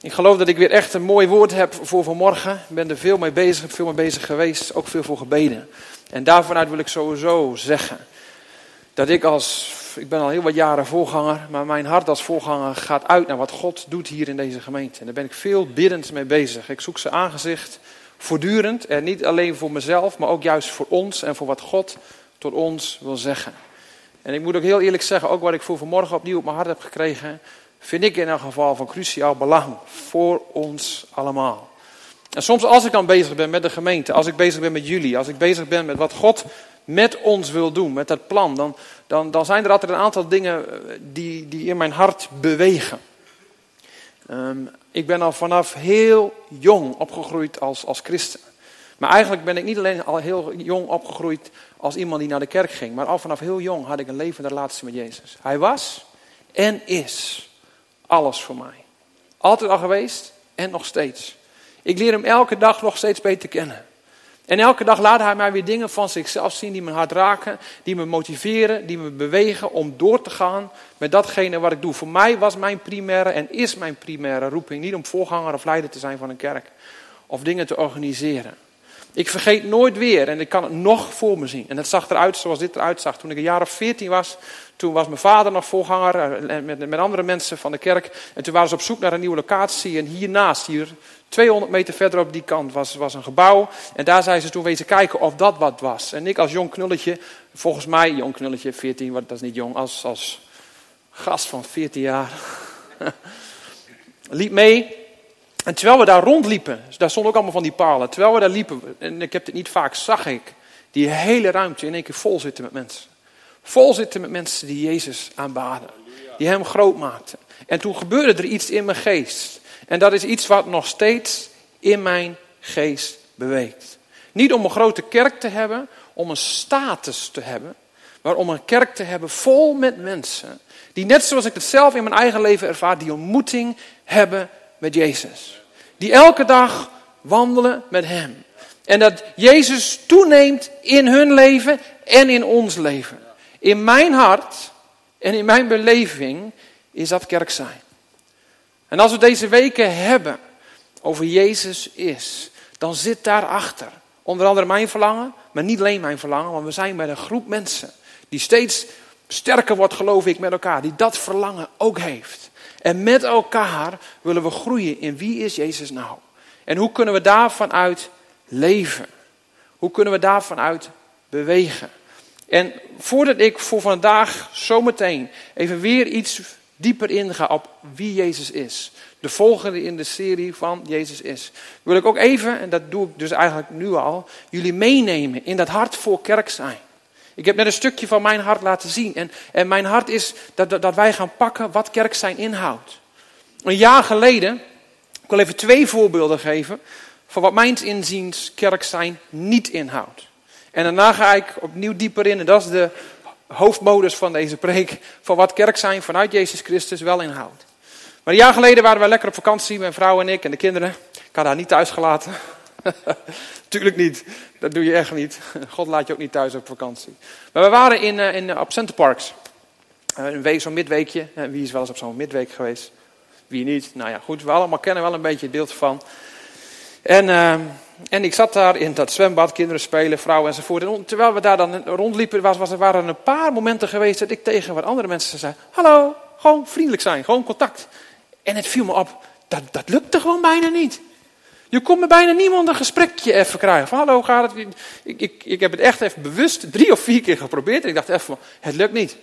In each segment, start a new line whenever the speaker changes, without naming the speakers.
Ik geloof dat ik weer echt een mooi woord heb voor vanmorgen. Ik ben er veel mee bezig geweest, ook veel voor gebeden. En daarvanuit wil ik sowieso zeggen dat ik ben al heel wat jaren voorganger, maar mijn hart als voorganger gaat uit naar wat God doet hier in deze gemeente. En daar ben ik veel biddend mee bezig. Ik zoek zijn aangezicht voortdurend en niet alleen voor mezelf, maar ook juist voor ons en voor wat God tot ons wil zeggen. En ik moet ook heel eerlijk zeggen, ook wat ik voor vanmorgen opnieuw op mijn hart heb gekregen, vind ik in elk geval van cruciaal belang voor ons allemaal. En soms als ik dan bezig ben met de gemeente, als ik bezig ben met jullie, als ik bezig ben met wat God met ons wil doen, met dat plan, dan zijn er altijd een aantal dingen die in mijn hart bewegen. Ik ben al vanaf heel jong opgegroeid als christen. Maar eigenlijk ben ik niet alleen al heel jong opgegroeid als iemand die naar de kerk ging, maar al vanaf heel jong had ik een levende relatie met Jezus. Hij was en is alles voor mij. Altijd al geweest en nog steeds. Ik leer hem elke dag nog steeds beter kennen. En elke dag laat hij mij weer dingen van zichzelf zien die mijn hart raken, die me motiveren, die me bewegen om door te gaan met datgene wat ik doe. Voor mij was mijn primaire en is mijn primaire roeping niet om voorganger of leider te zijn van een kerk of dingen te organiseren. Ik vergeet nooit weer en ik kan het nog voor me zien. En het zag eruit zoals dit eruit zag. Toen ik een jaar of 14 was, toen was mijn vader nog voorganger met andere mensen van de kerk. En toen waren ze op zoek naar een nieuwe locatie. En hiernaast, hier 200 meter verder op die kant, was een gebouw. En daar zijn ze toen wezen kijken of dat wat was. En ik als jong knulletje, volgens mij, jong knulletje, 14, dat is niet jong, als gast van 14 jaar, liep mee. En terwijl we daar rondliepen, daar stonden ook allemaal van die palen. Terwijl we daar liepen, en ik heb dit niet vaak, zag ik die hele ruimte in één keer vol zitten met mensen. Vol zitten met mensen die Jezus aanbaden. Die hem groot maakten. En toen gebeurde er iets in mijn geest. En dat is iets wat nog steeds in mijn geest beweegt. Niet om een grote kerk te hebben, om een status te hebben. Maar om een kerk te hebben vol met mensen. Die net zoals ik het zelf in mijn eigen leven ervaar, die ontmoeting hebben met Jezus. Die elke dag wandelen met hem. En dat Jezus toeneemt in hun leven en in ons leven. In mijn hart en in mijn beleving is dat kerk zijn. En als we deze weken hebben over Jezus is, dan zit daarachter onder andere mijn verlangen, maar niet alleen mijn verlangen, want we zijn met een groep mensen die steeds sterker wordt, geloof ik, met elkaar, die dat verlangen ook heeft. En met elkaar willen we groeien in wie is Jezus nou? En hoe kunnen we daarvan uit leven? Hoe kunnen we daarvan uit bewegen? En voordat ik voor vandaag zometeen even weer iets dieper inga op wie Jezus is. De volgende in de serie van Jezus is. Wil ik ook even, en dat doe ik dus eigenlijk nu al, jullie meenemen in dat hart voor kerk zijn. Ik heb net een stukje van mijn hart laten zien. En mijn hart is dat wij gaan pakken wat kerk zijn inhoudt. Een jaar geleden, ik wil even 2 voorbeelden geven van wat mijns inziens kerk zijn niet inhoudt. En daarna ga ik opnieuw dieper in, en dat is de hoofdmodus van deze preek, van wat kerk zijn vanuit Jezus Christus wel inhoudt. Maar een jaar geleden waren we lekker op vakantie, mijn vrouw en ik en de kinderen. Ik had haar niet thuis gelaten. Tuurlijk niet, dat doe je echt niet. God laat je ook niet thuis op vakantie. Maar we waren op Centerparks. Zo'n midweekje. Wie is wel eens op zo'n midweek geweest? Wie niet? Nou ja, goed, we allemaal kennen wel een beetje het beeld van. En ik zat daar in dat zwembad, kinderen spelen, vrouwen enzovoort. En terwijl we daar dan rondliepen, waren er een paar momenten geweest dat ik tegen wat andere mensen zei: hallo, gewoon vriendelijk zijn, gewoon contact. En het viel me op, dat lukte gewoon bijna niet. Je kon met bijna niemand een gesprekje even krijgen. Van hallo, gaat het? Ik heb het echt even bewust 3 of 4 keer geprobeerd. En ik dacht even, het lukt niet.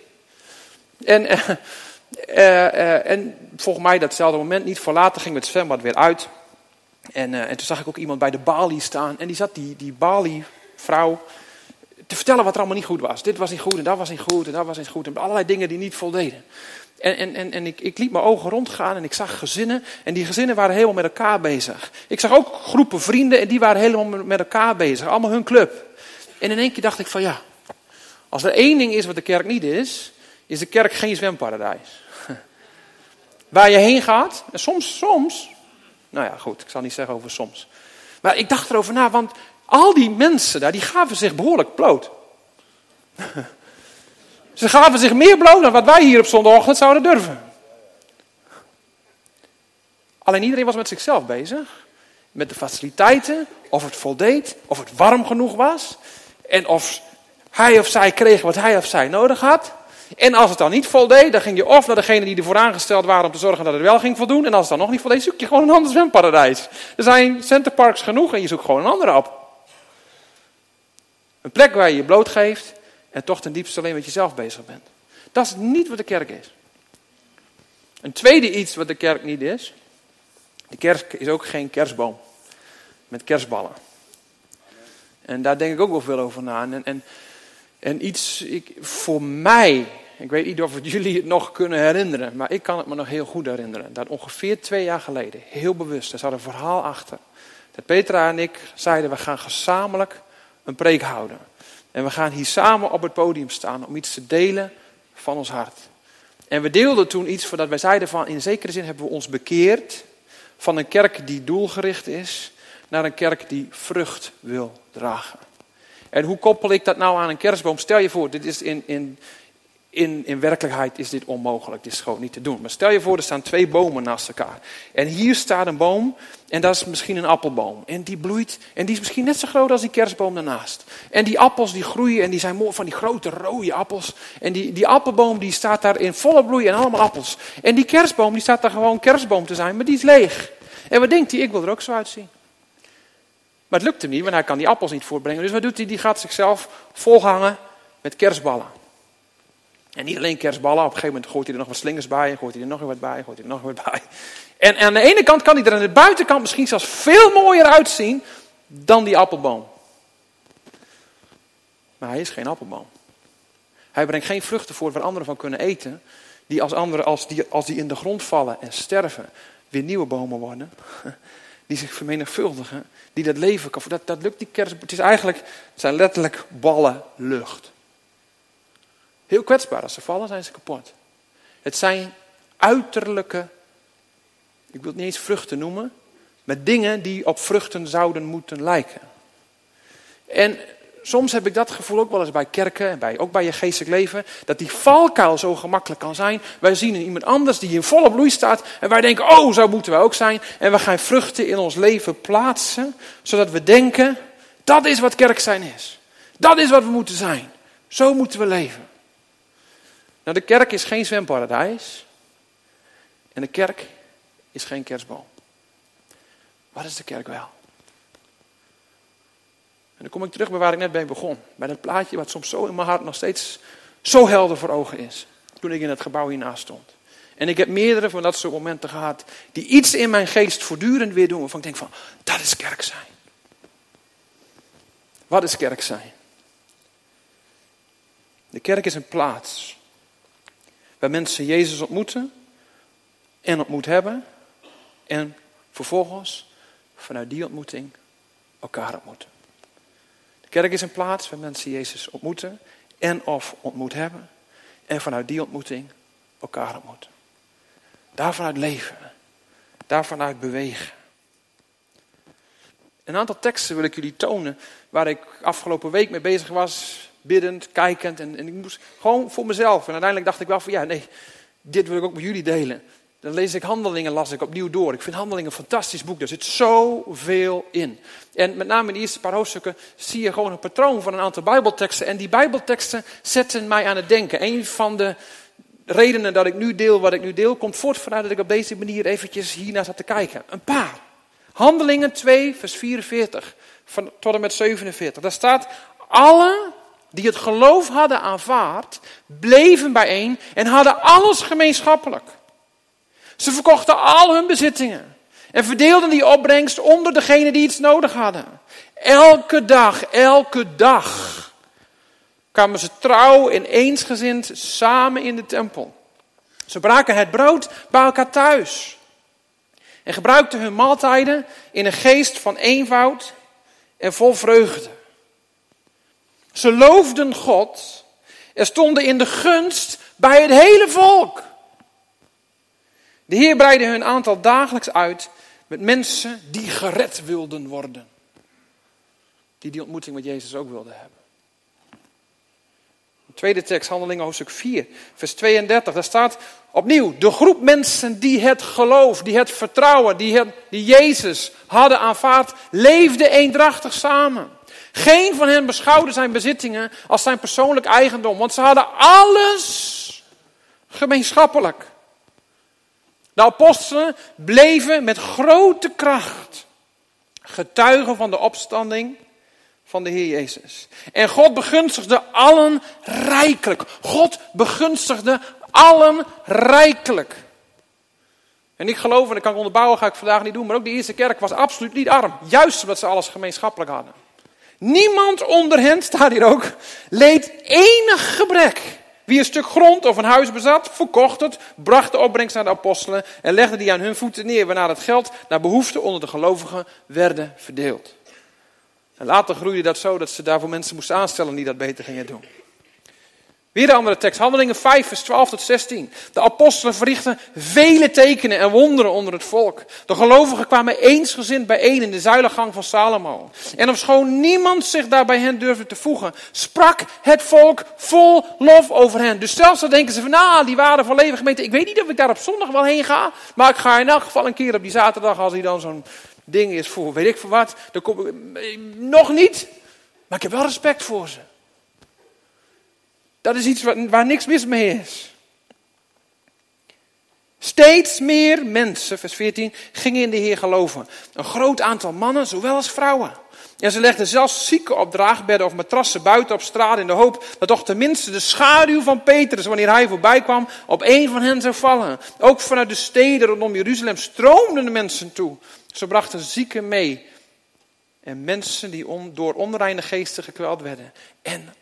En volgens mij datzelfde moment, niet voor later, ging het zwembad weer uit. En toen zag ik ook iemand bij de balie staan. En die zat die balie-vrouw te vertellen wat er allemaal niet goed was. Dit was niet goed en dat was niet goed en dat was niet goed. En allerlei dingen die niet voldeden. En ik liet mijn ogen rondgaan en ik zag gezinnen. En die gezinnen waren helemaal met elkaar bezig. Ik zag ook groepen vrienden en die waren helemaal met elkaar bezig. Allemaal hun club. En in één keer dacht ik van ja, als er 1 ding is wat de kerk niet is de kerk geen zwemparadijs. Waar je heen gaat, en soms, nou ja goed, ik zal niet zeggen over soms. Maar ik dacht erover na, want al die mensen daar, die gaven zich behoorlijk bloot. Ze gaven zich meer bloot dan wat wij hier op zondagochtend zouden durven. Alleen iedereen was met zichzelf bezig. Met de faciliteiten, of het voldeed, of het warm genoeg was. En of hij of zij kreeg wat hij of zij nodig had. En als het dan niet voldeed, dan ging je of naar degene die ervoor aangesteld waren om te zorgen dat het wel ging voldoen. En als het dan nog niet voldeed, zoek je gewoon een ander zwemparadijs. Er zijn centerparks genoeg en je zoekt gewoon een andere op. Een plek waar je je blootgeeft en toch ten diepste alleen met jezelf bezig bent. Dat is niet wat de kerk is. Een tweede iets wat de kerk niet is. De kerk is ook geen kerstboom met kerstballen. En daar denk ik ook wel veel over na. En iets, voor mij, ik weet niet of jullie het nog kunnen herinneren, maar ik kan het me nog heel goed herinneren. Dat ongeveer 2 jaar geleden, heel bewust, er zat een verhaal achter. Dat Petra en ik zeiden, we gaan gezamenlijk een preek houden. En we gaan hier samen op het podium staan om iets te delen van ons hart. En we deelden toen iets voordat wij zeiden van, in zekere zin hebben we ons bekeerd van een kerk die doelgericht is, naar een kerk die vrucht wil dragen. En hoe koppel ik dat nou aan een kerstboom? Stel je voor, dit is in werkelijkheid is dit onmogelijk. Dit is gewoon niet te doen. Maar stel je voor, er staan 2 bomen naast elkaar. En hier staat een boom en dat is misschien een appelboom. En die bloeit en die is misschien net zo groot als die kerstboom daarnaast. En die appels die groeien en die zijn mooi van die grote rode appels. En die appelboom die staat daar in volle bloei en allemaal appels. En die kerstboom die staat daar gewoon kerstboom te zijn, maar die is leeg. En wat denkt hij? Ik wil er ook zo uitzien. Maar het lukt hem niet, want hij kan die appels niet voortbrengen. Dus wat doet hij? Die gaat zichzelf volhangen met kerstballen. En niet alleen kerstballen, op een gegeven moment gooit hij er nog wat slingers bij, en gooit hij er nog wat bij, gooit hij er nog wat bij. En aan de ene kant kan hij er aan de buitenkant misschien zelfs veel mooier uitzien dan die appelboom. Maar hij is geen appelboom. Hij brengt geen vruchten voort waar anderen van kunnen eten, die als anderen, als die in de grond vallen en sterven, weer nieuwe bomen worden. Die zich vermenigvuldigen, die dat leven kan. Dat lukt die kerst. Het zijn letterlijk ballen lucht. Heel kwetsbaar. Als ze vallen, zijn ze kapot. Het zijn uiterlijke, ik wil het niet eens vruchten noemen, maar dingen die op vruchten zouden moeten lijken. En soms heb ik dat gevoel ook wel eens bij kerken en ook bij je geestelijk leven, dat die valkuil zo gemakkelijk kan zijn. Wij zien iemand anders die in volle bloei staat en wij denken, oh, zo moeten wij ook zijn. En we gaan vruchten in ons leven plaatsen, zodat we denken, dat is wat kerk zijn is. Dat is wat we moeten zijn. Zo moeten we leven. Nou, de kerk is geen zwemparadijs en de kerk is geen kerstboom. Wat is de kerk wel? En dan kom ik terug bij waar ik net bij begon. Bij dat plaatje wat soms zo in mijn hart nog steeds zo helder voor ogen is. Toen ik in het gebouw hiernaast stond. En ik heb meerdere van dat soort momenten gehad. Die iets in mijn geest voortdurend weer doen. Waarvan ik denk van, dat is kerk zijn. Wat is kerk zijn? De kerk is een plaats. Waar mensen Jezus ontmoeten. En ontmoet hebben. En vervolgens vanuit die ontmoeting elkaar ontmoeten. De kerk is een plaats waar mensen Jezus ontmoeten en of ontmoet hebben. En vanuit die ontmoeting elkaar ontmoeten. Daarvanuit leven. Daarvanuit bewegen. Een aantal teksten wil ik jullie tonen waar ik afgelopen week mee bezig was. Biddend, kijkend en ik moest gewoon voor mezelf. En uiteindelijk dacht ik wel van dit wil ik ook met jullie delen. Dan lees ik Handelingen, las ik opnieuw door. Ik vind Handelingen een fantastisch boek. Er zit zoveel in. En met name in de eerste paar hoofdstukken zie je gewoon een patroon van een aantal Bijbelteksten. En die Bijbelteksten zetten mij aan het denken. Een van de redenen dat ik nu deel wat ik nu deel, komt voort vanuit dat ik op deze manier eventjes hiernaar zat te kijken. Een paar. Handelingen 2, vers 44 tot en met 47. Daar staat, allen die het geloof hadden aanvaard, bleven bijeen en hadden alles gemeenschappelijk. Ze verkochten al hun bezittingen en verdeelden die opbrengst onder degenen die iets nodig hadden. Elke dag kwamen ze trouw en eensgezind samen in de tempel. Ze braken het brood bij elkaar thuis en gebruikten hun maaltijden in een geest van eenvoud en vol vreugde. Ze loofden God en stonden in de gunst bij het hele volk. De Heer breidde hun aantal dagelijks uit met mensen die gered wilden worden. Die ontmoeting met Jezus ook wilden hebben. De tweede tekst, Handelingen hoofdstuk 4, vers 32. Daar staat opnieuw, de groep mensen die het geloof, die het vertrouwen, die Jezus hadden aanvaard, leefde eendrachtig samen. Geen van hen beschouwde zijn bezittingen als zijn persoonlijk eigendom, want ze hadden alles gemeenschappelijk. De apostelen bleven met grote kracht getuigen van de opstanding van de Heer Jezus. En God begunstigde allen rijkelijk. God begunstigde allen rijkelijk. En ik geloof, en dat kan ik onderbouwen, ga ik vandaag niet doen, maar ook de eerste kerk was absoluut niet arm. Juist omdat ze alles gemeenschappelijk hadden. Niemand onder hen, staat hier ook, leed enig gebrek. Wie een stuk grond of een huis bezat, verkocht het, bracht de opbrengst naar de apostelen en legde die aan hun voeten neer, waarna het geld naar behoefte onder de gelovigen werden verdeeld. En later groeide dat zo dat ze daarvoor mensen moesten aanstellen die dat beter gingen doen. Weer de andere tekst, Handelingen 5, vers 12 tot 16. De apostelen verrichtten vele tekenen en wonderen onder het volk. De gelovigen kwamen eensgezind bijeen in de zuilengang van Salomo. En ofschoon niemand zich daar bij hen durfde te voegen, sprak het volk vol lof over hen. Dus zelfs dan denken ze van, die waren van Leven gemeente. Ik weet niet of ik daar op zondag wel heen ga, maar ik ga in elk geval een keer op die zaterdag, als hij dan zo'n ding is voor weet ik veel wat. Dan kom ik nog niet, maar ik heb wel respect voor ze. Dat is iets waar niks mis mee is. Steeds meer mensen, vers 14, gingen in de Heer geloven. Een groot aantal mannen, zowel als vrouwen. En ze legden zelfs zieken op draagbedden of matrassen buiten op straat in de hoop dat toch tenminste de schaduw van Petrus, wanneer hij voorbij kwam, op een van hen zou vallen. Ook vanuit de steden rondom Jeruzalem stroomden de mensen toe. Ze brachten zieken mee. En mensen die door onreine geesten gekweld werden. En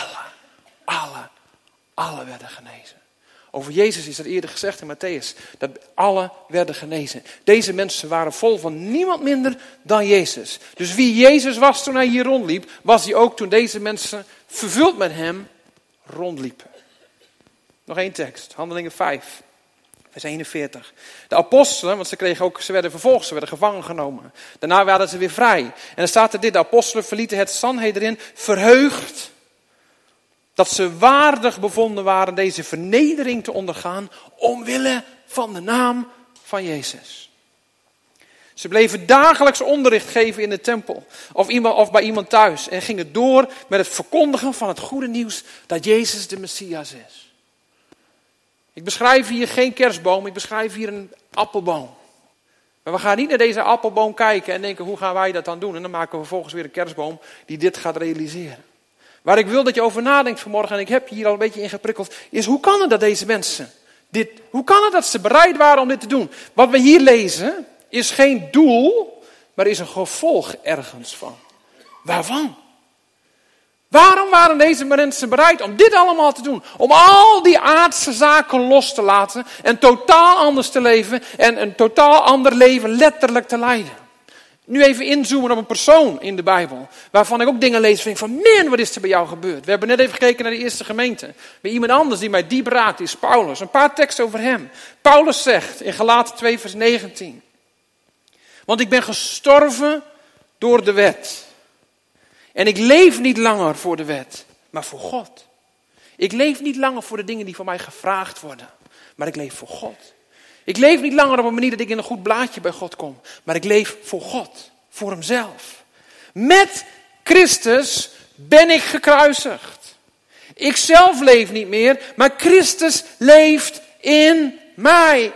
alle werden genezen. Over Jezus is er eerder gezegd in Matthäus, dat alle werden genezen. Deze mensen waren vol van niemand minder dan Jezus. Dus wie Jezus was toen hij hier rondliep, was hij ook toen deze mensen vervuld met hem rondliepen. Nog één tekst, Handelingen 5, vers 41. De apostelen, want ze werden vervolgd, ze werden gevangen genomen. Daarna werden ze weer vrij. En dan staat er dit, de apostelen verlieten het Sanhedrin verheugd dat ze waardig bevonden waren deze vernedering te ondergaan omwille van de naam van Jezus. Ze bleven dagelijks onderricht geven in de tempel of bij iemand thuis en gingen door met het verkondigen van het goede nieuws dat Jezus de Messias is. Ik beschrijf hier geen kerstboom, ik beschrijf hier een appelboom. Maar we gaan niet naar deze appelboom kijken en denken, hoe gaan wij dat dan doen? En dan maken we vervolgens weer een kerstboom die dit gaat realiseren. Waar ik wil dat je over nadenkt vanmorgen, en ik heb je hier al een beetje in geprikkeld, is hoe kan het dat deze mensen hoe kan het dat ze bereid waren om dit te doen? Wat we hier lezen is geen doel, maar is een gevolg ergens van. Waarvan? Waarom waren deze mensen bereid om dit allemaal te doen? Om al die aardse zaken los te laten en totaal anders te leven en een totaal ander leven letterlijk te leiden. Nu even inzoomen op een persoon in de Bijbel, waarvan ik ook dingen lees en denk van, man, wat is er bij jou gebeurd? We hebben net even gekeken naar de eerste gemeente. Bij iemand anders die mij diep raakt is Paulus. Een paar teksten over hem. Paulus zegt in Galaten 2 vers 19. Want ik ben gestorven door de wet. En ik leef niet langer voor de wet, maar voor God. Ik leef niet langer voor de dingen die van mij gevraagd worden, maar ik leef voor God. Ik leef niet langer op een manier dat ik in een goed blaadje bij God kom. Maar ik leef voor God. Voor hemzelf. Met Christus ben ik gekruisigd. Ik zelf leef niet meer. Maar Christus leeft in mij.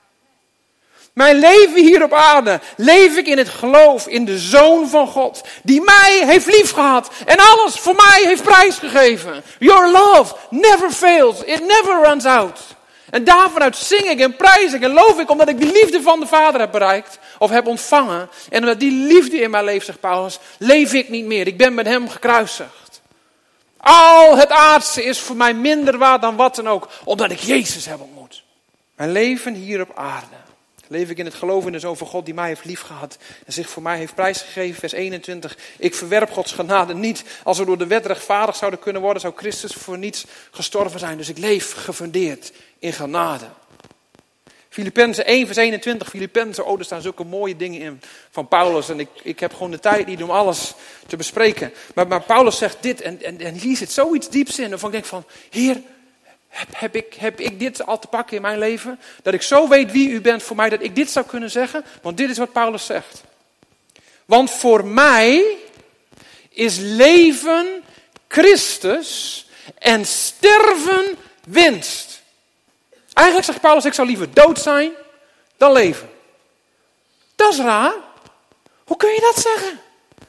Mijn leven hier op aarde leef ik in het geloof in de Zoon van God. Die mij heeft liefgehad. En alles voor mij heeft prijsgegeven. Your love never fails. It never runs out. En daarvanuit zing ik en prijs ik en loof ik omdat ik die liefde van de Vader heb bereikt of heb ontvangen. En omdat die liefde in mij leeft, zegt Paulus, leef ik niet meer. Ik ben met hem gekruisigd. Al het aardse is voor mij minder waard dan wat dan ook, omdat ik Jezus heb ontmoet. Mijn leven hier op aarde. Leef ik in het geloof in de Zoon van God die mij heeft liefgehad en zich voor mij heeft prijsgegeven. Vers 21. Ik verwerp Gods genade niet. Als we door de wet rechtvaardig zouden kunnen worden, zou Christus voor niets gestorven zijn. Dus ik leef gefundeerd in genade. Filippenzen 1 vers 21. Filippenzen, er staan zulke mooie dingen in van Paulus. En ik heb gewoon de tijd niet om alles te bespreken. Maar Paulus zegt dit en hier zit zoiets dieps in. Waarvan ik denk van, Heer, heb ik dit al te pakken in mijn leven? Dat ik zo weet wie u bent voor mij, dat ik dit zou kunnen zeggen? Want dit is wat Paulus zegt. Want voor mij is leven Christus en sterven winst. Eigenlijk zegt Paulus, ik zou liever dood zijn dan leven. Dat is raar. Hoe kun je dat zeggen?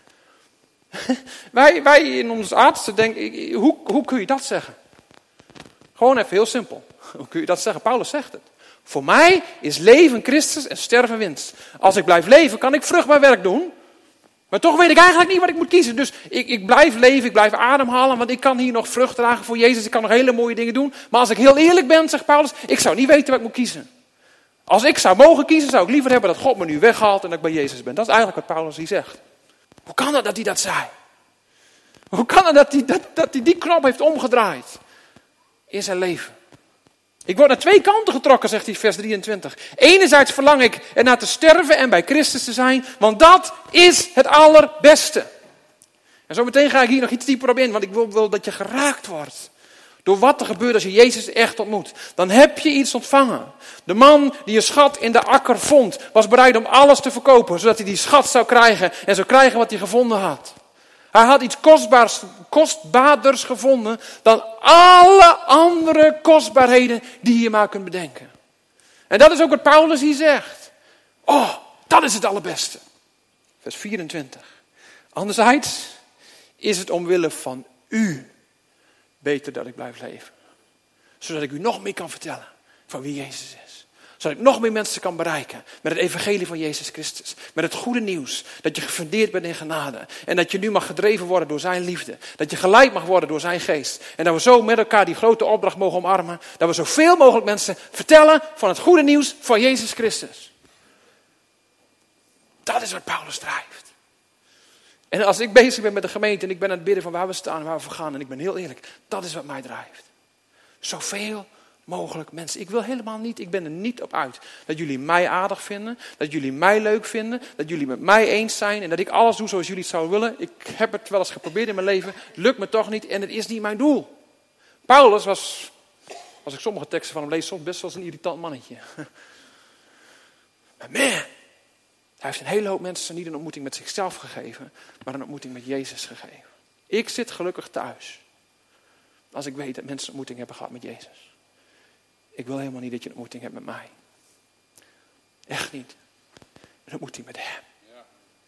Wij in ons artsen denken, hoe kun je dat zeggen? Gewoon even heel simpel. Hoe kun je dat zeggen? Paulus zegt het. Voor mij is leven Christus en sterven winst. Als ik blijf leven, kan ik vruchtbaar werk doen. Maar toch weet ik eigenlijk niet wat ik moet kiezen. Dus ik blijf leven, ik blijf ademhalen, want ik kan hier nog vrucht dragen voor Jezus. Ik kan nog hele mooie dingen doen. Maar als ik heel eerlijk ben, zegt Paulus, ik zou niet weten wat ik moet kiezen. Als ik zou mogen kiezen, zou ik liever hebben dat God me nu weghaalt en dat ik bij Jezus ben. Dat is eigenlijk wat Paulus hier zegt. Hoe kan het dat hij dat zei? Hoe kan het dat hij die knop heeft omgedraaid in zijn leven? Ik word naar twee kanten getrokken, zegt hij vers 23. Enerzijds verlang ik ernaar te sterven en bij Christus te zijn, want dat is het allerbeste. En zo meteen ga ik hier nog iets dieper op in, want ik wil dat je geraakt wordt door wat er gebeurt als je Jezus echt ontmoet. Dan heb je iets ontvangen. De man die een schat in de akker vond, was bereid om alles te verkopen, zodat hij die schat zou krijgen en zou krijgen wat hij gevonden had. Hij had iets kostbaarders gevonden dan alle andere kostbaarheden die je maar kunt bedenken. En dat is ook wat Paulus hier zegt. Oh, dat is het allerbeste. Vers 24. Anderzijds is het omwille van u beter dat ik blijf leven. Zodat ik u nog meer kan vertellen van wie Jezus is. Zodat ik nog meer mensen kan bereiken met het evangelie van Jezus Christus. Met het goede nieuws. Dat je gefundeerd bent in genade. En dat je nu mag gedreven worden door zijn liefde. Dat je geleid mag worden door zijn geest. En dat we zo met elkaar die grote opdracht mogen omarmen. Dat we zoveel mogelijk mensen vertellen van het goede nieuws van Jezus Christus. Dat is wat Paulus drijft. En als ik bezig ben met de gemeente en ik ben aan het bidden van waar we staan en waar we voor gaan. En ik ben heel eerlijk, dat is wat mij drijft. Zoveel mogelijk mensen. Ik wil helemaal niet, ik ben er niet op uit dat jullie mij aardig vinden, dat jullie mij leuk vinden, dat jullie met mij eens zijn en dat ik alles doe zoals jullie het zouden willen. Ik heb het wel eens geprobeerd in mijn leven, het lukt me toch niet en het is niet mijn doel. Paulus was, als ik sommige teksten van hem lees, soms best wel eens een irritant mannetje. Maar man, hij heeft een hele hoop mensen niet een ontmoeting met zichzelf gegeven, maar een ontmoeting met Jezus gegeven. Ik zit gelukkig thuis als ik weet dat mensen een ontmoeting hebben gehad met Jezus. Ik wil helemaal niet dat je een ontmoeting hebt met mij. Echt niet. Een ontmoeting met hem. Ja.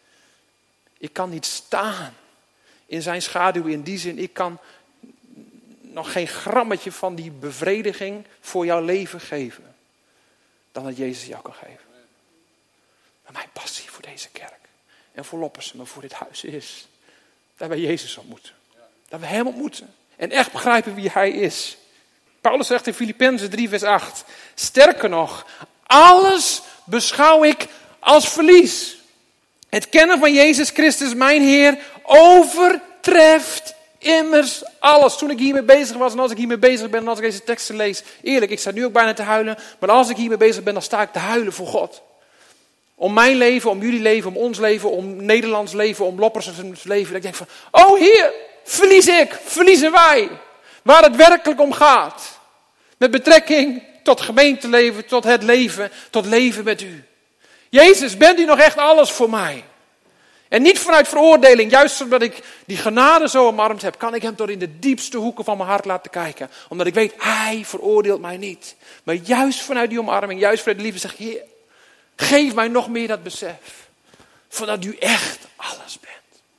Ik kan niet staan in zijn schaduw in die zin. Ik kan nog geen grammetje van die bevrediging voor jouw leven geven. Dan dat Jezus jou kan geven. Maar mijn passie voor deze kerk. En voor Loppersum en voor dit huis is. Dat wij Jezus ontmoeten. Dat we hem ontmoeten. En echt begrijpen wie hij is. Paulus zegt in Filippenzen 3 vers 8. Sterker nog, alles beschouw ik als verlies. Het kennen van Jezus Christus, mijn Heer, overtreft immers alles. Toen ik hiermee bezig was en als ik hiermee bezig ben en als ik deze teksten lees. Eerlijk, ik sta nu ook bijna te huilen. Maar als ik hiermee bezig ben, dan sta ik te huilen voor God. Om mijn leven, om jullie leven, om ons leven, om Nederlands leven, om Loppersums leven. Dat ik denk van, oh Heer, verlies ik, verliezen wij. Waar het werkelijk om gaat. Met betrekking tot gemeenteleven, tot het leven, tot leven met u. Jezus, bent u nog echt alles voor mij? En niet vanuit veroordeling, juist omdat ik die genade zo omarmd heb, kan ik hem tot in de diepste hoeken van mijn hart laten kijken. Omdat ik weet, hij veroordeelt mij niet. Maar juist vanuit die omarming, juist vanuit de liefde zeg ik, Heer, geef mij nog meer dat besef. Van dat u echt alles bent.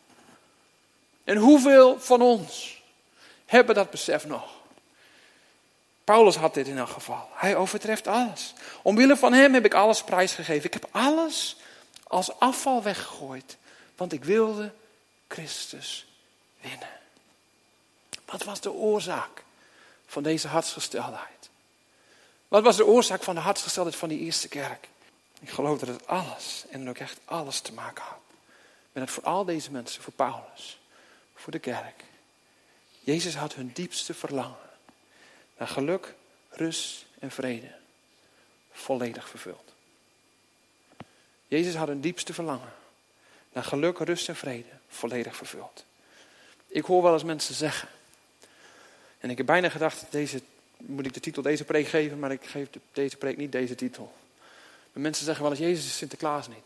En hoeveel van ons hebben dat besef nog? Paulus had dit in elk geval. Hij overtreft alles. Omwille van hem heb ik alles prijsgegeven. Ik heb alles als afval weggegooid. Want ik wilde Christus winnen. Wat was de oorzaak van deze hartsgesteldheid? Wat was de oorzaak van de hartsgesteldheid van die eerste kerk? Ik geloof dat het alles, en ook echt alles te maken had. Met het voor al deze mensen, voor Paulus, voor de kerk. Jezus had hun diepste verlangen naar geluk, rust en vrede. volledig vervuld. Jezus had een diepste verlangen naar geluk, rust en vrede volledig vervuld. Ik hoor wel eens mensen zeggen, en ik heb bijna gedacht, moet ik de titel deze preek geven, maar ik geef deze preek niet deze titel. Maar mensen zeggen wel eens, Jezus is Sinterklaas niet.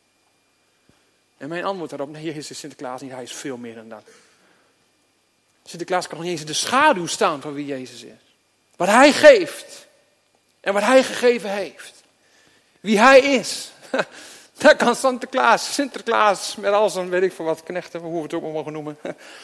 En mijn antwoord daarop, nee, Jezus is Sinterklaas niet, hij is veel meer dan dat. Sinterklaas kan nog niet eens in de schaduw staan van wie Jezus is. Wat hij geeft en wat hij gegeven heeft. Wie hij is, daar kan Sinterklaas met al zijn, weet ik veel wat, knechten, hoe we het ook maar mogen noemen,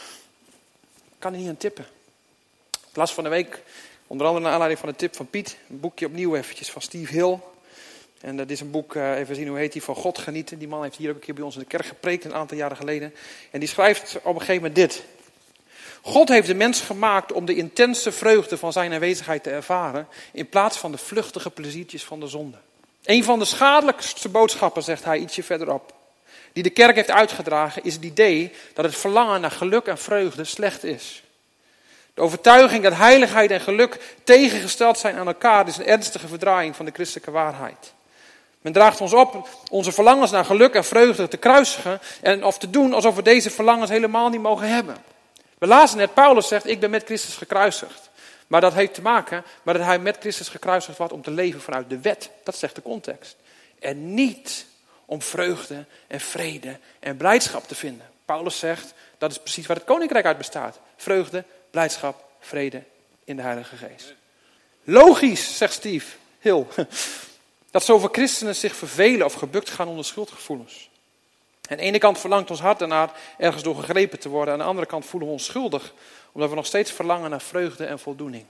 kan hij niet aan tippen. Ik las van de week, onder andere naar aanleiding van de tip van Piet, een boekje opnieuw eventjes van Steve Hill. En dat is een boek, even zien hoe heet die, van God genieten. Die man heeft hier ook een keer bij ons in de kerk gepreekt een aantal jaren geleden. En die schrijft op een gegeven moment dit. God heeft de mens gemaakt om de intense vreugde van zijn aanwezigheid te ervaren, in plaats van de vluchtige pleziertjes van de zonde. Een van de schadelijkste boodschappen, zegt hij ietsje verderop, die de kerk heeft uitgedragen, is het idee dat het verlangen naar geluk en vreugde slecht is. De overtuiging dat heiligheid en geluk tegengesteld zijn aan elkaar is een ernstige verdraaiing van de christelijke waarheid. Men draagt ons op onze verlangens naar geluk en vreugde te kruisigen en of te doen alsof we deze verlangens helemaal niet mogen hebben. We lazen net, Paulus zegt, ik ben met Christus gekruisigd. Maar dat heeft te maken met dat hij met Christus gekruisigd wordt om te leven vanuit de wet. Dat zegt de context. En niet om vreugde en vrede en blijdschap te vinden. Paulus zegt, dat is precies waar het koninkrijk uit bestaat. Vreugde, blijdschap, vrede in de Heilige Geest. Logisch, zegt Steve Hill, dat zoveel christenen zich vervelen of gebukt gaan onder schuldgevoelens. Aan de ene kant verlangt ons hart ernaar ergens door gegrepen te worden. Aan de andere kant voelen we ons schuldig, omdat we nog steeds verlangen naar vreugde en voldoening.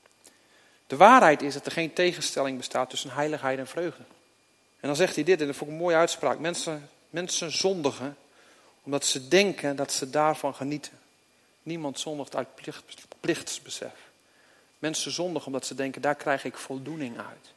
De waarheid is dat er geen tegenstelling bestaat tussen heiligheid en vreugde. En dan zegt hij dit, en dat vond ik een mooie uitspraak. Mensen zondigen omdat ze denken dat ze daarvan genieten. Niemand zondigt uit plichtsbesef. Mensen zondigen omdat ze denken, daar krijg ik voldoening uit.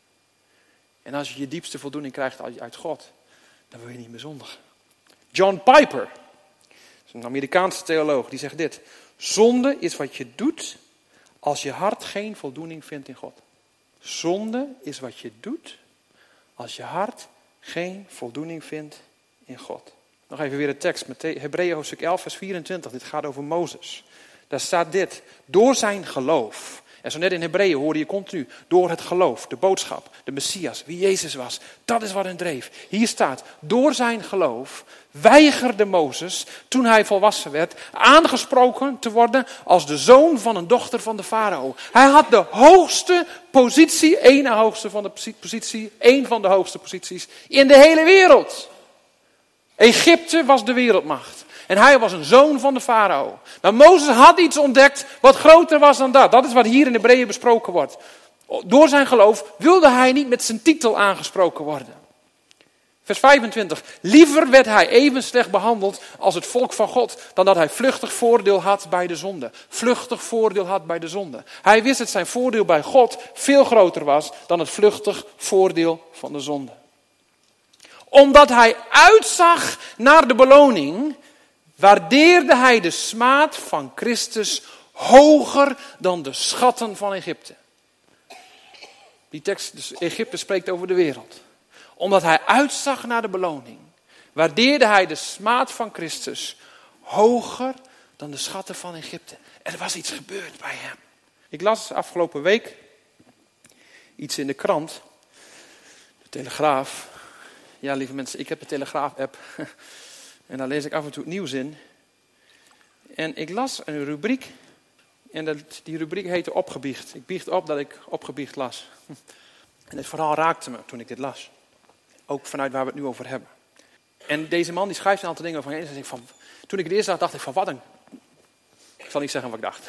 En als je je diepste voldoening krijgt uit God, dan wil je niet meer zondigen. John Piper, een Amerikaanse theoloog, die zegt dit. Zonde is wat je doet als je hart geen voldoening vindt in God. Zonde is wat je doet als je hart geen voldoening vindt in God. Nog even weer de tekst met Hebreeën hoofdstuk 11 vers 24. Dit gaat over Mozes. Daar staat dit. Door zijn geloof. En zo net in Hebreeën hoorde je continu. Door het geloof, de boodschap, de Messias, wie Jezus was. Dat is wat hen dreef. Hier staat. Door zijn geloof weigerde Mozes, toen hij volwassen werd, aangesproken te worden als de zoon van een dochter van de farao. Hij had de hoogste positie, één van de hoogste posities in de hele wereld. Egypte was de wereldmacht. En hij was een zoon van de farao. Maar Mozes had iets ontdekt wat groter was dan dat. Dat is wat hier in Hebreeën besproken wordt. Door zijn geloof wilde hij niet met zijn titel aangesproken worden. Vers 25. Liever werd hij even slecht behandeld als het volk van God, dan dat hij vluchtig voordeel had bij de zonde. Vluchtig voordeel had bij de zonde. Hij wist dat zijn voordeel bij God veel groter was dan het vluchtig voordeel van de zonde. Omdat hij uitzag naar de beloning, waardeerde hij de smaad van Christus hoger dan de schatten van Egypte. Die tekst, dus Egypte spreekt over de wereld. Omdat hij uitzag naar de beloning, waardeerde hij de smaad van Christus hoger dan de schatten van Egypte. Er was iets gebeurd bij hem. Ik las afgelopen week iets in de krant, de Telegraaf. Ja, lieve mensen, ik heb de Telegraaf-app. En daar lees ik af en toe het nieuws in. En ik las een rubriek. En die rubriek heette Opgebiecht. Ik biecht op dat ik opgebiecht las. En het verhaal raakte me toen ik dit las. Ook vanuit waar we het nu over hebben. En deze man die schrijft een aantal dingen van. Toen ik het eerst las, dacht ik van wat een... Ik zal niet zeggen wat ik dacht.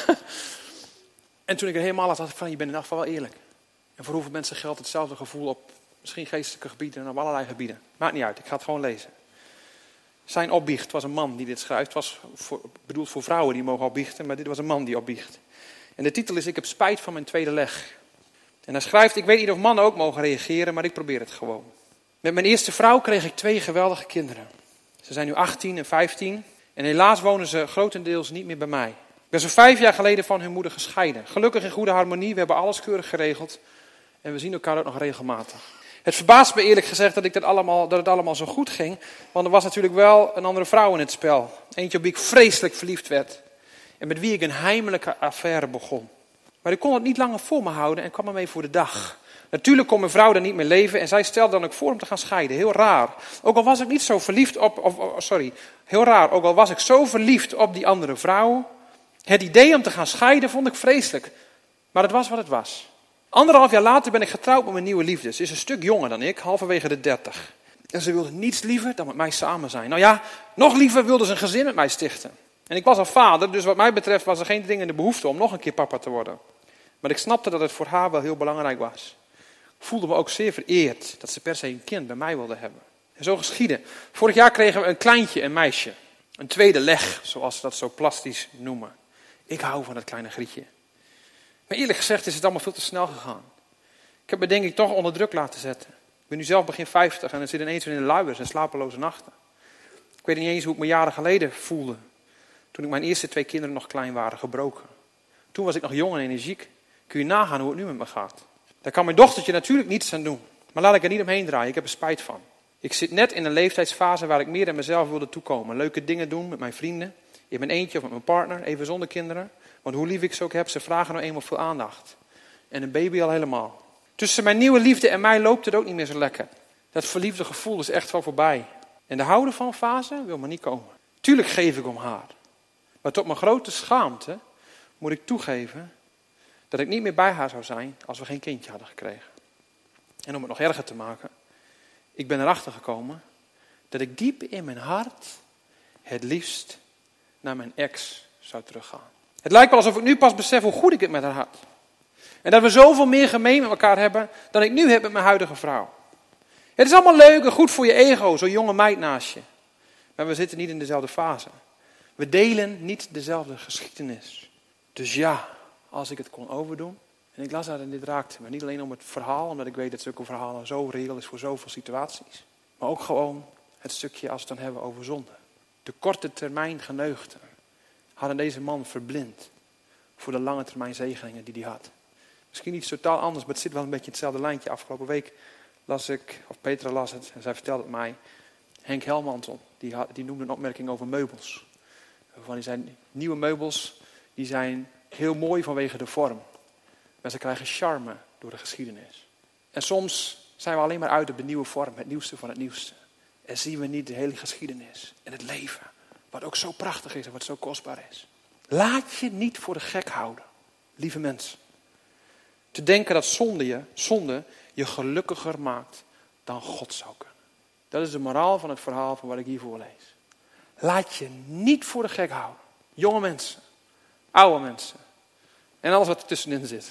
En toen ik het helemaal las, dacht ik van je bent in elk geval wel eerlijk. En voor hoeveel mensen geldt hetzelfde gevoel op misschien geestelijke gebieden en op allerlei gebieden. Maakt niet uit, ik ga het gewoon lezen. Zijn opbiecht was een man die dit schrijft. Het was bedoeld voor vrouwen die mogen opbiechten, maar dit was een man die opbiecht. En de titel is Ik heb spijt van mijn tweede leg. En hij schrijft, ik weet niet of mannen ook mogen reageren, maar ik probeer het gewoon. Met mijn eerste vrouw kreeg ik 2 geweldige kinderen. Ze zijn nu 18 en 15 en helaas wonen ze grotendeels niet meer bij mij. Ik ben zo'n 5 jaar geleden van hun moeder gescheiden. Gelukkig in goede harmonie, we hebben alles keurig geregeld. En we zien elkaar ook nog regelmatig. Het verbaast me eerlijk gezegd dat het allemaal zo goed ging. Want er was natuurlijk wel een andere vrouw in het spel. Eentje op wie ik vreselijk verliefd werd. En met wie ik een heimelijke affaire begon. Maar ik kon het niet langer voor me houden en kwam ermee voor de dag. Natuurlijk kon mijn vrouw dan niet meer leven en zij stelde dan ook voor om te gaan scheiden. Heel raar. Ook al was ik niet zo verliefd heel raar. Ook al was ik zo verliefd op die andere vrouw. Het idee om te gaan scheiden vond ik vreselijk. Maar het was wat het was. 1,5 jaar later ben ik getrouwd met mijn nieuwe liefde. Ze is een stuk jonger dan ik, halverwege de 30. En ze wilde niets liever dan met mij samen zijn. Nou ja, nog liever wilde ze een gezin met mij stichten. En ik was al vader, dus wat mij betreft was er geen dringende behoefte om nog een keer papa te worden. Maar ik snapte dat het voor haar wel heel belangrijk was. Ik voelde me ook zeer vereerd dat ze per se een kind bij mij wilde hebben. En zo geschiedde. Vorig jaar kregen we een kleintje, een meisje. Een tweede leg, zoals ze dat zo plastisch noemen. Ik hou van dat kleine Grietje. Maar eerlijk gezegd is het allemaal veel te snel gegaan. Ik heb me denk ik toch onder druk laten zetten. Ik ben nu zelf begin 50 en dan zit ineens weer in de luiers en slapeloze nachten. Ik weet niet eens hoe ik me jaren geleden voelde. Toen ik mijn eerste 2 kinderen nog klein waren, gebroken. Toen was ik nog jong en energiek. Kun je nagaan hoe het nu met me gaat. Daar kan mijn dochtertje natuurlijk niets aan doen. Maar laat ik er niet omheen draaien, ik heb er spijt van. Ik zit net in een leeftijdsfase waar ik meer aan mezelf wilde toekomen. Leuke dingen doen met mijn vrienden. In mijn eentje of met mijn partner, even zonder kinderen. Want hoe lief ik ze ook heb, ze vragen nou eenmaal veel aandacht. En een baby al helemaal. Tussen mijn nieuwe liefde en mij loopt het ook niet meer zo lekker. Dat verliefde gevoel is echt wel voorbij. En de houden van fase wil maar niet komen. Tuurlijk geef ik om haar. Maar tot mijn grote schaamte moet ik toegeven dat ik niet meer bij haar zou zijn als we geen kindje hadden gekregen. En om het nog erger te maken, ik ben erachter gekomen dat ik diep in mijn hart het liefst naar mijn ex zou teruggaan. Het lijkt wel alsof ik nu pas besef hoe goed ik het met haar had. En dat we zoveel meer gemeen met elkaar hebben dan ik nu heb met mijn huidige vrouw. Het is allemaal leuk en goed voor je ego, zo'n jonge meid naast je. Maar we zitten niet in dezelfde fase. We delen niet dezelfde geschiedenis. Dus ja, als ik het kon overdoen. En ik las dat en dit raakte me. Niet alleen om het verhaal, omdat ik weet dat zulke verhalen zo reëel is voor zoveel situaties. Maar ook gewoon het stukje als we het dan hebben over zonde. De korte termijn geneugten hadden deze man verblind voor de lange termijn zegeningen die hij had. Misschien iets totaal anders, maar het zit wel een beetje hetzelfde lijntje. Afgelopen week las ik, of Petra las het en zij vertelde het mij. Henk Helmantel, die noemde een opmerking over meubels. Die zijn nieuwe meubels, die zijn heel mooi vanwege de vorm. Maar ze krijgen charme door de geschiedenis. En soms zijn we alleen maar uit op de nieuwe vorm, het nieuwste van het nieuwste. En zien we niet de hele geschiedenis en het leven. Wat ook zo prachtig is en wat zo kostbaar is. Laat je niet voor de gek houden, lieve mensen. Te denken dat zonde je gelukkiger maakt dan God zou kunnen. Dat is de moraal van het verhaal van wat ik hiervoor lees. Laat je niet voor de gek houden. Jonge mensen, oude mensen en alles wat er tussenin zit.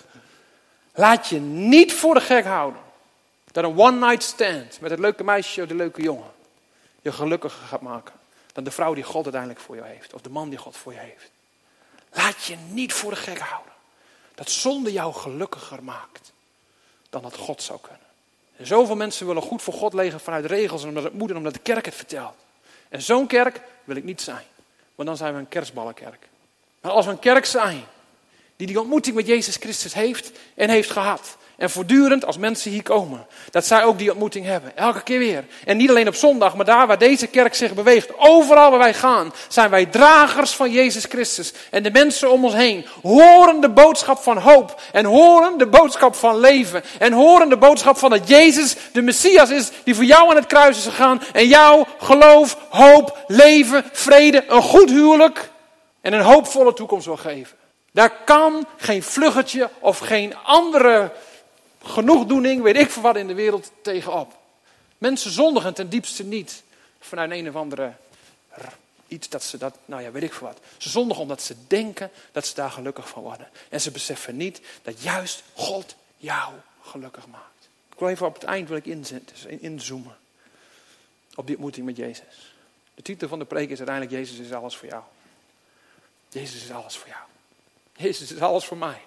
Laat je niet voor de gek houden dat een one night stand met het leuke meisje of de leuke jongen je gelukkiger gaat maken dan de vrouw die God uiteindelijk voor je heeft of de man die God voor je heeft. Laat je niet voor de gek houden dat zonde jou gelukkiger maakt dan dat God zou kunnen. En zoveel mensen willen goed voor God leven vanuit regels en omdat het moet en omdat de kerk het vertelt. En zo'n kerk wil ik niet zijn. Want dan zijn we een kerstballenkerk. Maar als we een kerk zijn die ontmoeting met Jezus Christus heeft en heeft gehad. En voortdurend als mensen hier komen. Dat zij ook die ontmoeting hebben. Elke keer weer. En niet alleen op zondag, maar daar waar deze kerk zich beweegt. Overal waar wij gaan, zijn wij dragers van Jezus Christus. En de mensen om ons heen horen de boodschap van hoop. En horen de boodschap van leven. En horen de boodschap van dat Jezus de Messias is die voor jou aan het kruis is gegaan. En jou geloof, hoop, leven, vrede, een goed huwelijk en een hoopvolle toekomst wil geven. Daar kan geen vluggetje of geen andere genoegdoening, weet ik voor wat in de wereld tegenop. Mensen zondigen ten diepste niet vanuit een of andere iets dat ze dat, weet ik voor wat. Ze zondigen omdat ze denken dat ze daar gelukkig van worden. En ze beseffen niet dat juist God jou gelukkig maakt. Ik wil even op het eind inzoomen op die ontmoeting met Jezus. De titel van de preek is uiteindelijk Jezus is alles voor jou. Jezus is alles voor jou. Jezus is alles voor mij.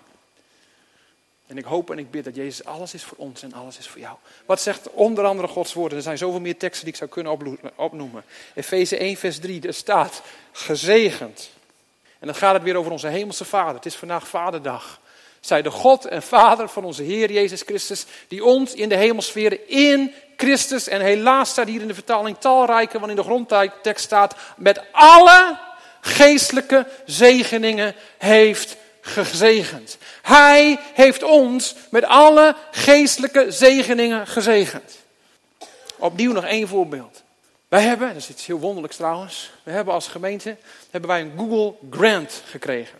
En ik hoop en ik bid dat Jezus alles is voor ons en alles is voor jou. Wat zegt onder andere Gods woorden? Er zijn zoveel meer teksten die ik zou kunnen opnoemen. Efeze 1 vers 3, er staat gezegend. En dan gaat het weer over onze hemelse Vader. Het is vandaag Vaderdag. zij de God en Vader van onze Heer Jezus Christus, die ons in de hemelsferen in Christus, en helaas staat hier in de vertaling talrijke, want in de grondtekst staat, met alle geestelijke zegeningen heeft gezegend. Hij heeft ons met alle geestelijke zegeningen gezegend. Opnieuw nog 1 voorbeeld. Wij hebben, dat is iets heel wonderlijks trouwens, we hebben als gemeente een Google Grant gekregen.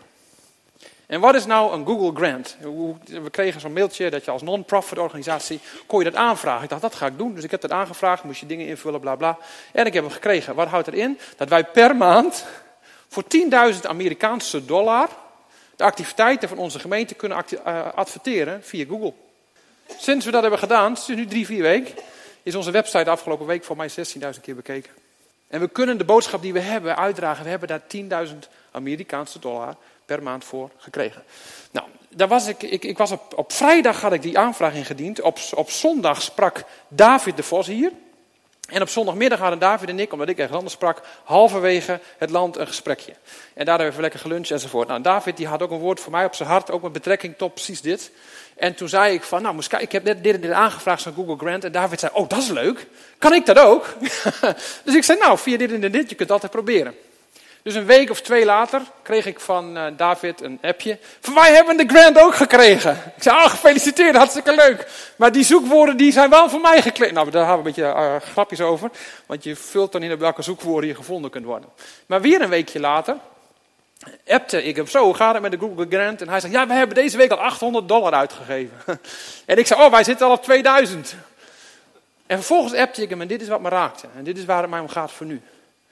En wat is nou een Google Grant? We kregen zo'n mailtje dat je als non-profit organisatie kon je dat aanvragen. Ik dacht, dat ga ik doen. Dus ik heb dat aangevraagd, moest je dingen invullen, bla bla. En ik heb hem gekregen. Wat houdt erin? Dat wij per maand voor $10.000 Amerikaanse dollar de activiteiten van onze gemeente kunnen adverteren via Google. Sinds we dat hebben gedaan, het is nu 3-4 weken, is onze website de afgelopen week voor mij 16.000 keer bekeken. En we kunnen de boodschap die we hebben uitdragen. We hebben daar $10.000 Amerikaanse dollar per maand voor gekregen. Nou, daar was ik was op vrijdag had ik die aanvraag ingediend. Op zondag sprak David de Vos hier. En op zondagmiddag hadden David en ik, omdat ik ergens anders sprak, halverwege het land een gesprekje. En daar hebben we lekker geluncht enzovoort. Nou, David die had ook een woord voor mij op zijn hart, ook met betrekking tot precies dit. En toen zei ik van, nou, ik heb net dit aangevraagd van Google Grant. En David zei, oh, dat is leuk. Kan ik dat ook? Dus ik zei, nou, via dit en dit, je kunt het altijd proberen. Dus een week of 2 later kreeg ik van David een appje. Van wij hebben de grant ook gekregen. Ik zei, gefeliciteerd, hartstikke leuk. Maar die zoekwoorden die zijn wel voor mij gekleed. Nou, daar hebben we een beetje grapjes over. Want je vult dan in op welke zoekwoorden je gevonden kunt worden. Maar weer een weekje later appte ik hem zo, hoe gaat het met de Google Grant? En hij zei, ja, we hebben deze week al $800 uitgegeven. En ik zei, wij zitten al op 2000. En vervolgens appte ik hem en dit is wat me raakte. En dit is waar het mij om gaat voor nu.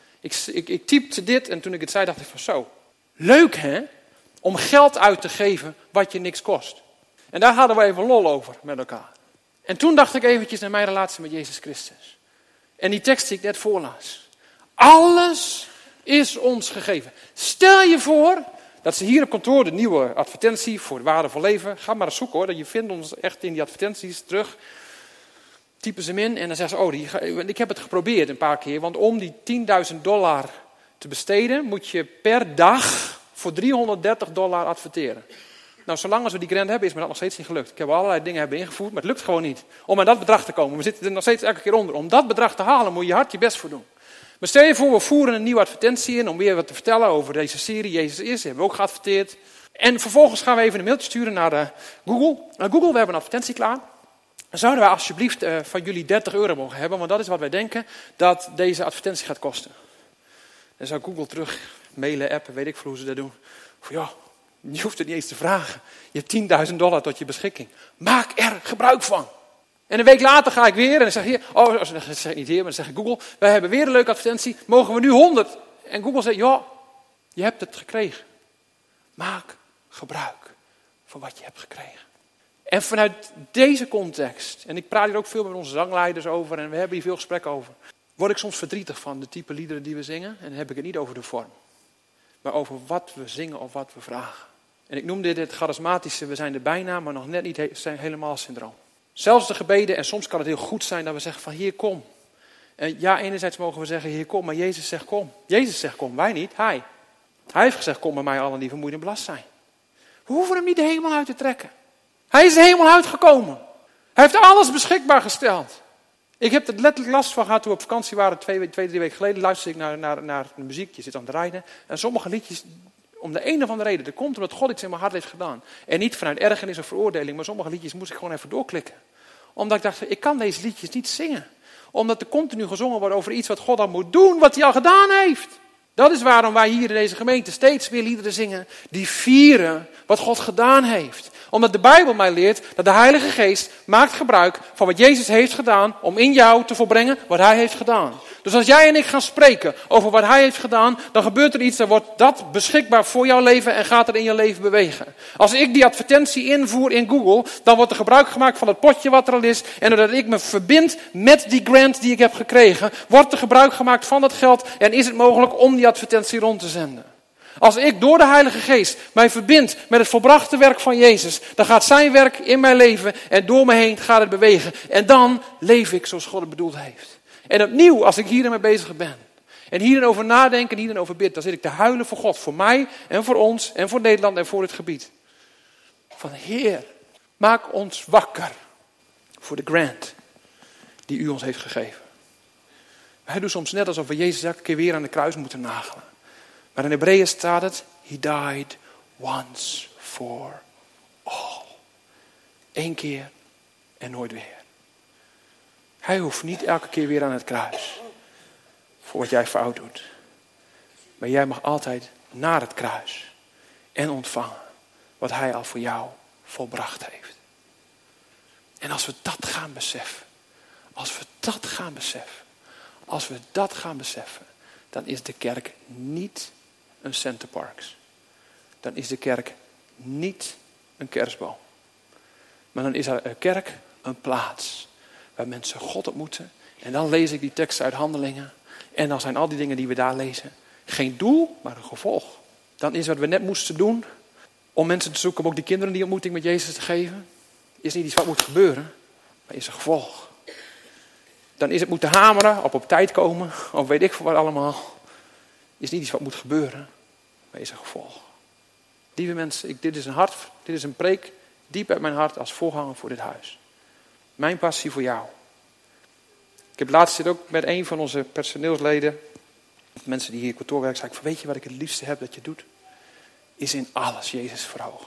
Ik typte dit en toen ik het zei dacht ik van zo. Leuk hè, om geld uit te geven wat je niks kost. En daar hadden we even lol over met elkaar. En toen dacht ik eventjes naar mijn relatie met Jezus Christus. En die tekst die ik net voorlas. Alles is ons gegeven. Stel je voor dat ze hier op kantoor de nieuwe advertentie voor Waardevol Leven. Ga maar eens zoeken hoor, dat je vindt ons echt in die advertenties terug. Typen ze hem in en dan zeggen ze, ik heb het geprobeerd een paar keer. Want om die $10.000 te besteden moet je per dag voor $330 adverteren. Nou, zolang als we die grant hebben is me dat nog steeds niet gelukt. Ik heb allerlei dingen hebben ingevoerd, maar het lukt gewoon niet. Om aan dat bedrag te komen. We zitten er nog steeds elke keer onder. Om dat bedrag te halen moet je hard je best voor doen. Maar stel je voor, we voeren een nieuwe advertentie in om weer wat te vertellen over deze serie Jezus is. Die hebben we ook geadverteerd. En vervolgens gaan we even een mailtje sturen naar Google. Google, we hebben een advertentie klaar. Zouden wij alsjeblieft van jullie €30 mogen hebben, want dat is wat wij denken dat deze advertentie gaat kosten. Dan zou Google terug mailen, appen, weet ik veel hoe ze dat doen. Van ja, je hoeft het niet eens te vragen. Je hebt $10.000 tot je beschikking. Maak er gebruik van. En een week later ga ik weer en dan zeg ik, dat zeg ik niet hier, maar dan zeg ik Google, wij hebben weer een leuke advertentie, mogen we nu 100? En Google zegt, ja, je hebt het gekregen. Maak gebruik van wat je hebt gekregen. En vanuit deze context, en ik praat hier ook veel met onze zangleiders over en we hebben hier veel gesprek over, word ik soms verdrietig van de type liederen die we zingen. En dan heb ik het niet over de vorm, maar over wat we zingen of wat we vragen. En ik noem dit het charismatische, we zijn er bijna, maar nog net niet helemaal syndroom. Zelfs de gebeden, en soms kan het heel goed zijn dat we zeggen van Heer kom. En ja, enerzijds mogen we zeggen Heer kom, maar Jezus zegt kom. Jezus zegt kom, wij niet, Hij. Hij heeft gezegd kom bij mij allen die vermoeid en belast zijn. We hoeven hem niet de hemel uit te trekken. Hij is de hemel uitgekomen. Hij heeft alles beschikbaar gesteld. Ik heb er letterlijk last van gehad toen we op vakantie waren, 2-3 weken geleden. Luisterde ik naar de muziek, je zit aan het rijden. En sommige liedjes, om de een of andere reden, dat komt omdat God iets in mijn hart heeft gedaan. En niet vanuit ergernis of veroordeling, maar sommige liedjes moest ik gewoon even doorklikken. Omdat ik dacht, ik kan deze liedjes niet zingen. Omdat er continu gezongen wordt over iets wat God al moet doen, wat hij al gedaan heeft. Dat is waarom wij hier in deze gemeente steeds weer liederen zingen die vieren wat God gedaan heeft. Omdat de Bijbel mij leert dat de Heilige Geest maakt gebruik van wat Jezus heeft gedaan om in jou te volbrengen wat Hij heeft gedaan. Dus als jij en ik gaan spreken over wat Hij heeft gedaan, dan gebeurt er iets, dan wordt dat beschikbaar voor jouw leven en gaat er in je leven bewegen. Als ik die advertentie invoer in Google, dan wordt er gebruik gemaakt van het potje wat er al is. En doordat ik me verbind met die grant die ik heb gekregen, wordt er gebruik gemaakt van dat geld en is het mogelijk om die advertentie rond te zenden. Als ik door de Heilige Geest mij verbind met het volbrachte werk van Jezus, dan gaat zijn werk in mijn leven en door me heen gaat het bewegen. En dan leef ik zoals God het bedoeld heeft. En opnieuw, als ik hiermee bezig ben en hierin over nadenk en hierin over bid, dan zit ik te huilen voor God, voor mij en voor ons en voor Nederland en voor dit gebied. van Heer, maak ons wakker voor de grant die u ons heeft gegeven. Wij doen soms net alsof we Jezus elke keer weer aan de kruis moeten nagelen. Maar in Hebreeën staat het, He died once for all. 1 keer en nooit weer. Hij hoeft niet elke keer weer aan het kruis voor wat jij fout doet. Maar jij mag altijd naar het kruis en ontvangen wat hij al voor jou volbracht heeft. En als we dat gaan beseffen, als we dat gaan beseffen, dan is de kerk niet een Centerparks. Dan is de kerk niet een kerstboom. Maar dan is een kerk een plaats waar mensen God ontmoeten. En dan lees ik die teksten uit Handelingen. En dan zijn al die dingen die we daar lezen geen doel, maar een gevolg. Dan is wat we net moesten doen om mensen te zoeken om ook die kinderen die ontmoeting met Jezus te geven. Is niet iets wat moet gebeuren, maar is een gevolg. Dan is het moeten hameren, op tijd komen, of weet ik veel wat allemaal. Is niet iets wat moet gebeuren, maar is een gevolg. Lieve mensen, dit is een preek diep uit mijn hart als voorganger voor dit huis. Mijn passie voor jou. Ik heb laatst zit ook met een van onze personeelsleden, mensen die hier kantoor werken, zei ik van weet je wat ik het liefste heb dat je doet? Is in alles Jezus verhogen.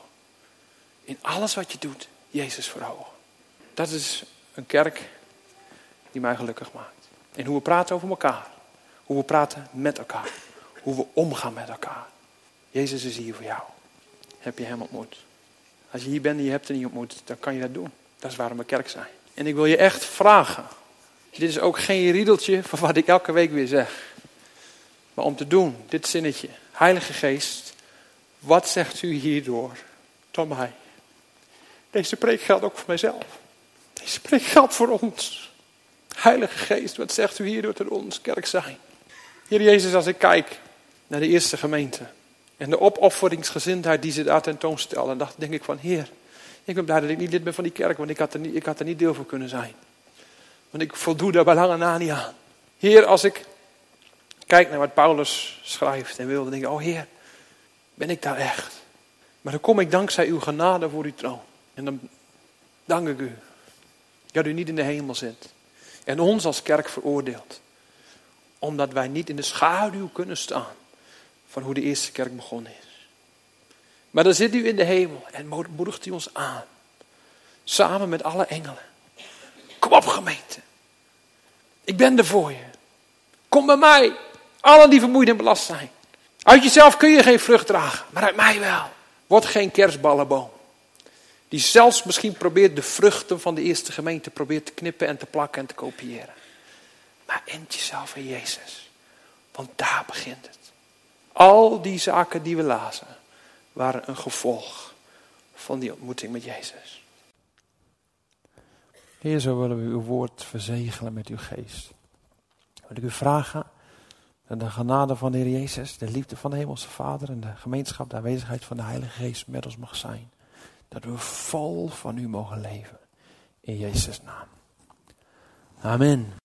In alles wat je doet, Jezus verhogen. Dat is een kerk die mij gelukkig maakt. En hoe we praten over elkaar. Hoe we praten met elkaar. Hoe we omgaan met elkaar. Jezus is hier voor jou. Heb je hem ontmoet? Als je hier bent en je hebt hem niet ontmoet, dan kan je dat doen. Dat is waarom we kerk zijn. En ik wil je echt vragen. Dit is ook geen riedeltje van wat ik elke week weer zeg. Maar om te doen, dit zinnetje. Heilige Geest, wat zegt u hierdoor tot mij? Deze preek geldt ook voor mijzelf. Deze preek geldt voor ons. Heilige Geest, wat zegt u hierdoor tot ons kerk zijn? Heer Jezus, als ik kijk naar de eerste gemeente. En de opofferingsgezindheid die ze daar tentoonstellen. Dan denk ik van Heer, ik ben blij dat ik niet lid ben van die kerk. Want ik had er niet deel van kunnen zijn. Want ik voldoe daar bij lange na niet aan. Heer, als ik kijk naar wat Paulus schrijft en wil, dan denk ik, oh Heer, ben ik daar echt? Maar dan kom ik dankzij uw genade voor uw troon. En dan dank ik u dat u niet in de hemel zit. En ons als kerk veroordeelt. Omdat wij niet in de schaduw kunnen staan van hoe de eerste kerk begonnen is. Maar dan zit u in de hemel en moedigt u ons aan. Samen met alle engelen. Kom op gemeente. Ik ben er voor je. Kom bij mij. Allen die vermoeid en belast zijn. Uit jezelf kun je geen vrucht dragen. Maar uit mij wel. Word geen kerstballenboom. Die zelfs misschien probeert de vruchten van de eerste gemeente probeert te knippen en te plakken en te kopiëren. Maar ent jezelf in Jezus. Want daar begint het. Al die zaken die we lazen waren een gevolg van die ontmoeting met Jezus. Heer, zo willen we uw woord verzegelen met uw geest. Wil ik u vragen dat de genade van de Heer Jezus, de liefde van de Hemelse Vader en de gemeenschap, de aanwezigheid van de Heilige Geest met ons mag zijn. Dat we vol van u mogen leven. In Jezus' naam. Amen.